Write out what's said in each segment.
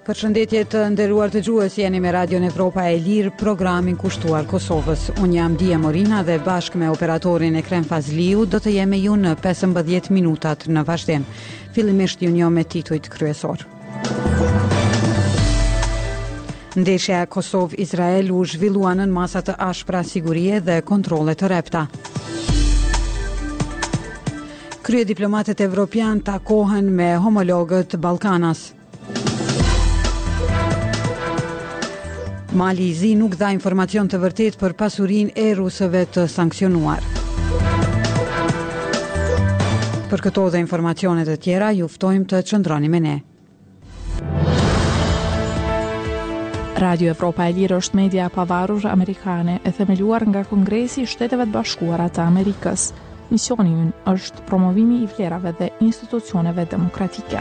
Përshëndetje të nderuar dëgjues, jeni me Radion Evropa e Lirë, programin kushtuar Kosovës. Unë jam Dia Morina dhe bashkë me operatorin Ekrem Fazliu do të jemi ju në 15 minutat në vazhdim. Fillimisht ju njoh me titujt kryesor. Ndeshja e Kosovë-Izrael u zhvillua në masa të ashpra sigurie dhe kontrole të repta. Kryediplomatët evropian takohen me homologët Ballkanas. Mali i Zi nuk dha informacion të vërtet për pasurinë e rusëve të sankcionuar. Për këto dhe informacionet e tjera, ju ftojmë të qëndroni me ne. Radio Evropa e Lirë është media pavarur amerikane e themeluar nga Kongresi i Shteteve të Bashkuara të Amerikës. Misioni ynë është promovimi i vlerave dhe institucioneve demokratike.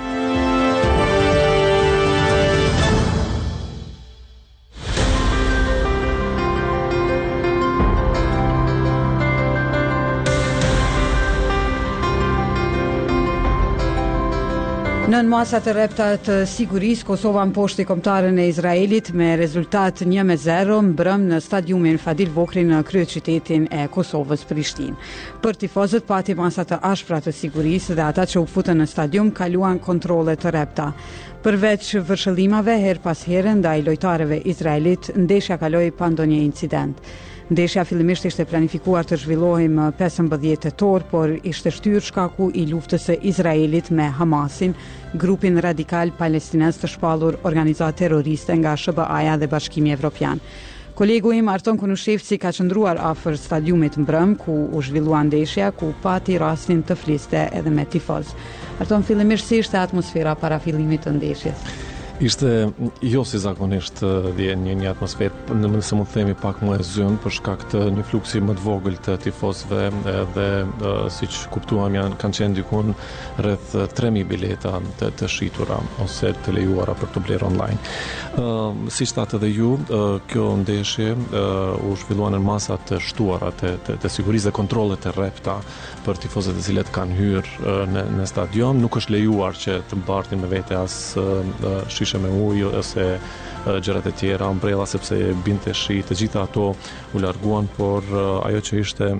Në masat e repta të sigurisë, Kosova mposhti kombëtarën e Izraelit me rezultat 1-0 mbrëm në stadiumin Fadil Vokri në kryeqytetin e Kosovës, Prishtinë. Për tifozët pati masa të ashpra të sigurisë dhe ata që u futën në stadium kaluan kontrole të repta. Përveç vërshëllimave her pas here ndaj lojtarëve izraelit, ndeshja kaloi pa ndonjë incident. Ndeshja fillimisht ishte planifikuar të zhvillohej më 15 tetor, por ishte shtyrë shkaku i luftës së Izraelit me Hamasin, grupin radikal palestinez të shpallur organizatë terroriste nga SBA-ja dhe Bashkimi Evropian. Kolegu im Arton Kunushevci ka qëndruar afër stadiumit mbrëm ku u zhvillua ndeshja, ku pati rastin të fliste edhe me tifoz. Arton, fillimisht si ishte atmosfera para fillimit të ndeshjes? Ishte jo si zakonisht një atmosferë, nëse mund të themi pak më e zynë për shkak të një fluksi më të vogël të tifozëve dhe siç kuptuam kanë qenë dikun rreth 3000 bileta të shitura ose të lejuara për të blerë online. Siç thatë edhe ju, kjo ndeshje u zhvillua në masa të shtuara të sigurisë dhe kontrollet të rrepta për tifozët e cilët kanë hyrë në stadion. Nuk është lejuar që të mbartin me vete as shishe me ujë ose gjërat e tjera, umbrella sepse binte shi, të gjitha ato u larguan, por ajo që ishte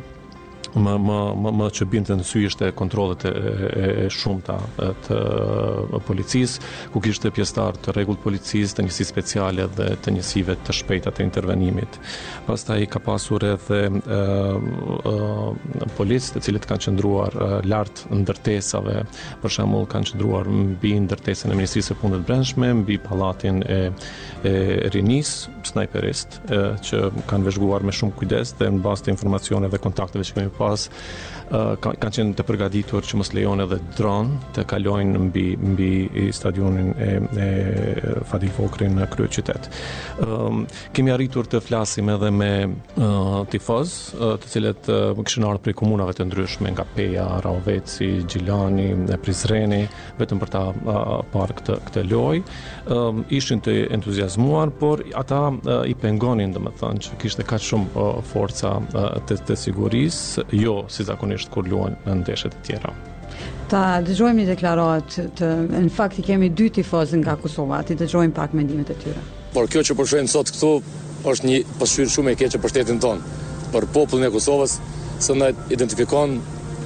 më që binte në sy ishte kontrollet e shumta të policisë, ku kishte pjesëtar të rregullt policisë, të njësi speciale dhe të njësive të shpejta të intervenimit. Pastaj ka pasur edhe policë të cilët kanë qëndruar lart ndërtesave, për shembull kanë qëndruar mbi ndërtesën e Ministrisë së Punëve të Brendshme, mbi pallatin e rinis, snajperist, që kanë vëzhguar me shumë kujdes dhe në bazë të informacioneve dhe kontakteve që kemi pas, kanë qenë të përgatitur që mos lejon edhe dron të kalojnë mbi stadionin e Fadil Vokri në kryeqytet. Kemi arritur të flasim edhe me tifoz, të cilët kishin ardhur prej komunave të ndryshme nga Peja, Rahoveci, Gjilani, Prizreni, vetëm për ta parë këtë lojë. Ishin të entuziazmuar, por ata i pengonin, domethënë, që kishte kaq shumë forca të sigurisë, jo si zakonisht kur luan në ndeshjet e tjera. Ta dëgjojmë një deklaratë, në fakt i kemi 2 tifozë nga Kosova, ti dëgjojmë pak mendimet e tyre. Por kjo që po shohim sot këtu është një pasqyrë shumë e keqe për shtetin tonë, për popullin e Kosovës, se na identifikon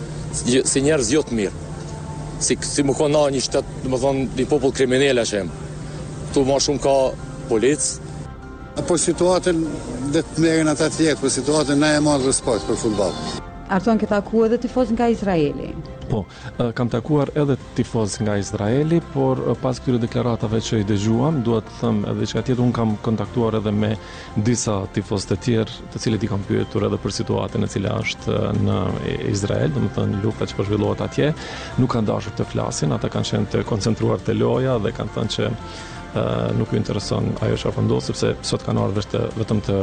si njerëz jo të mirë. Si më kanë një shtet, domethënë një popull kriminal ashëm. Ktu më shumë ka policë. Po situatën dhe të merren ata të tjerë, po situatën na e marr respekt për futboll. Arton, ke takuar edhe tifoz nga Izraeli? Po, kam takuar edhe tifoz nga Izraeli, por pas këtyre deklaratave që i dëgjuam, duhet të them edhe që atje unë kam kontaktuar edhe me disa tifoz të tjerë, të cilët i kam pyetur edhe për situatën e cila është në Izrael, domethënë lufta që po zhvillohet atje, nuk kanë dashur të flasin, ata kanë qenë të koncentruar te loja dhe kanë thënë që nuk ju intereson ajo çfarë ndodh, sepse sot kanë ardhur vetëm të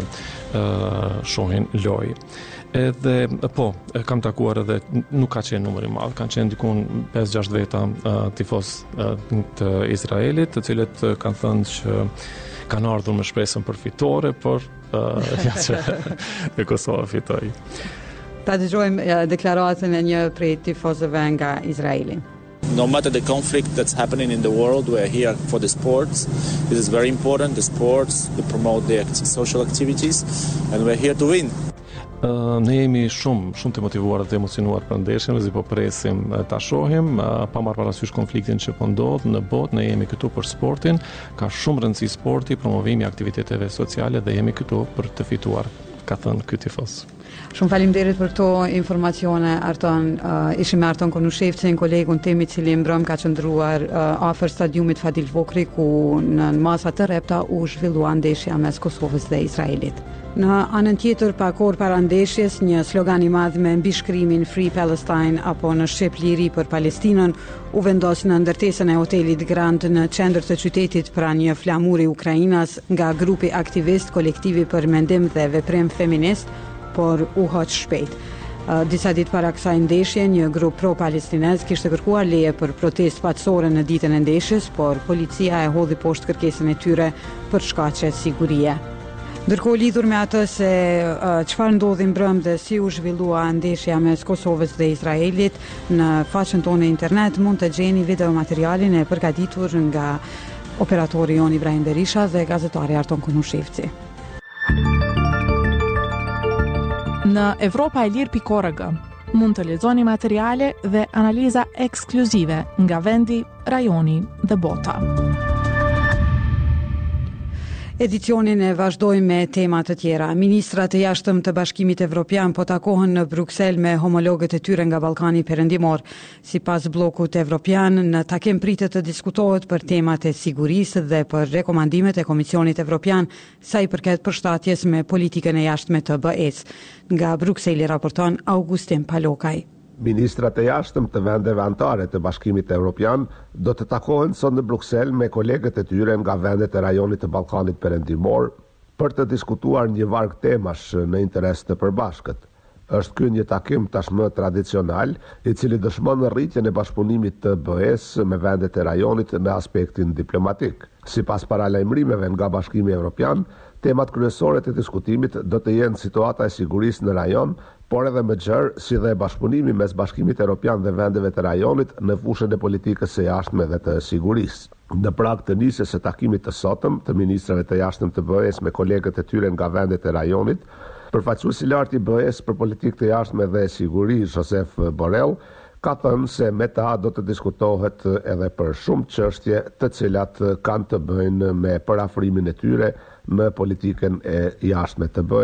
shohin lojë. Edhe po, kam takuar edhe, nuk ka qenë numër i madh, kanë qenë dikun 5-6 veta tifoz të Izraelit, të cilët kanë thënë që kanë ardhur me shpresën për fitore, por që e Kosova fitoi. Ta dëgjojmë deklaratën e një prej tifozëve nga Izraeli. no matter the conflict that's happening in the world, we're here for the sports. This is very important, the sports, to promote the social activities, and we're here to win. Ne jemi shumë të motivuar dhe emocionuar për ndeshjen, dhe po presim ta shohim, pa marrë parasysh konfliktin që po ndodh në botë. Ne jemi këtu për sportin, ka shumë rëndësi sporti, promovimi i aktiviteteve sociale dhe jemi këtu për të fituar, ka thënë ky tifoz. Shumë faleminderit për këto informacione, Arton. Ishim me Arton Konushevcin, kolegun tim i cili mbrëm ka qëndruar afër stadiumit Fadil Vokri, ku në masa të repta u zhvillua ndeshja mes Kosovës dhe Izraelit. Në anën tjetër, pak orë para ndeshjes, një slogan i madh me mbishkrimin Free Palestine apo në shqip liri për Palestinën u vendos në ndërtesën e hotelit Grand në qendër të qytetit pranë një flamuri Ukrainas nga grupi aktivist kolektivi për mendim dhe veprim feminist, por u hoq shpejt. Disa ditë para kësaj ndeshje, një grup pro-palestinez kishte kërkuar leje për protestë paqësore në ditën e ndeshjes, por policia e hodhi poshtë kërkesën e tyre për shkaqe sigurie. Ndërkohë, lidhur me atë se çfarë ndodhi mbrëm dhe si u zhvillua ndeshja mes Kosovës dhe Izraelit, në faqen tonë internet mund të gjeni videomaterialin e përgatitur nga operatori jon Ibrahim Berisha dhe gazetari Arton Konushevci. Në evropaelir.org mund të lexoni materiale dhe analiza ekskluzive nga vendi, rajoni dhe bota. Edicionin e vazhdojmë me tema të tjera. Ministrat e jashtëm të Bashkimit Evropian po takohen në Bruksel me homologët e tyre nga Ballkani Perëndimor. Sipas bllokut evropian, në takim pritet të diskutohet për temat e sigurisë dhe për rekomandimet e Komisionit Evropian sa i përket përshtatjes me politikën e jashtme të BE-s. Nga Brukseli raporton Augustin Palokaj. Ministrat e jashtëm të vendeve anëtare të Bashkimit Evropian do të takohen sot në Bruksel me kolegët e tyre nga vendet e rajonit të Ballkanit Perëndimor për të diskutuar një varg temash në interes të përbashkët. Është ky një takim tashmë tradicional, i cili dëshmon rritjen e bashkëpunimit të BE-s me vendet e rajonit në aspektin diplomatik. Sipas paralajmërimeve nga Bashkimi Evropian, temat kryesore të diskutimit do të jenë situata e sigurisë në rajon, por edhe më gjerë si dhe bashkëpunimi mes Bashkimit Evropian dhe vendeve të rajonit në fushën e politikës së jashtme dhe të sigurisë. Në prag të nisjes së takimit të sotëm të ministrave të jashtëm të BE-s me kolegët e tyre nga vendet e rajonit, përfaqësuesi i lartë i BE-s për politikë të jashtme dhe siguri, Josep Borrell, ka thënë se me ta do të diskutohet edhe për shumë çështje të cilat kanë të bëjnë me parafrimin e tyre në politikën e jashtme të BE-s.